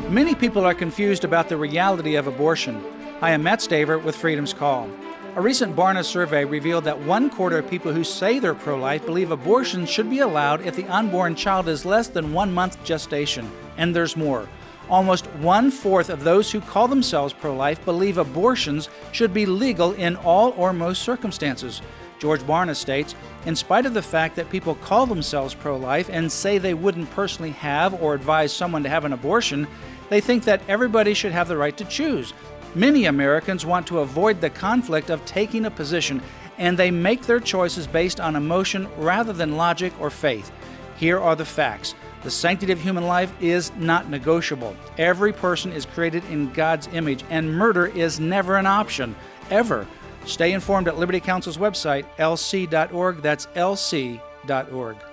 Many people are confused about the reality of abortion. I am Matt Staver with Freedom's Call. A recent Barna survey revealed that 1/4 of people who say they're pro-life believe abortion should be allowed if the unborn child is less than 1 month gestation. And there's more. Almost 1/4 of those who call themselves pro-life believe abortions should be legal in all or most circumstances. George Barna states, in spite of the fact that people call themselves pro-life and say they wouldn't personally have or advise someone to have an abortion, they think that everybody should have the right to choose. Many Americans want to avoid the conflict of taking a position, and they make their choices based on emotion rather than logic or faith. Here are the facts. The sanctity of human life is not negotiable. Every person is created in God's image, and murder is never an option, ever. Stay informed at Liberty Counsel's website, lc.org. That's lc.org.